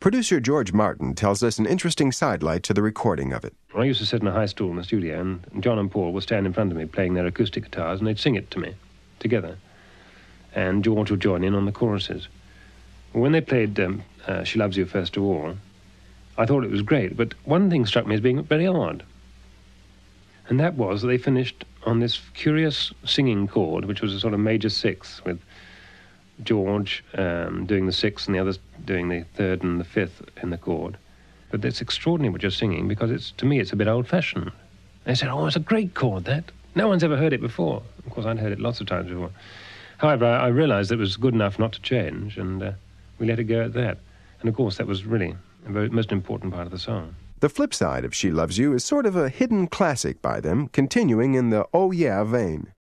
Producer George Martin tells us an interesting sidelight to the recording of it. I used to sit in a high stool in the studio, and John and Paul would stand in front of me playing their acoustic guitars, and they'd sing it to me together. And George would join in on the choruses. When they played She Loves You First of All, I thought it was great, but one thing struck me as being very odd. And that was that they finished on this curious singing chord, which was a sort of major sixth, with George doing the sixth and the others doing the third and the fifth in the chord. But it's extraordinary what you're singing, because to me it's a bit old-fashioned. They said, oh, it's a great chord, that. No one's ever heard it before. Of course, I'd heard it lots of times before. However, I realised it was good enough not to change, and we let it go at that. And of course, that was really the most important part of the song. The flip side of She Loves You is sort of a hidden classic by them, continuing in the oh yeah vein.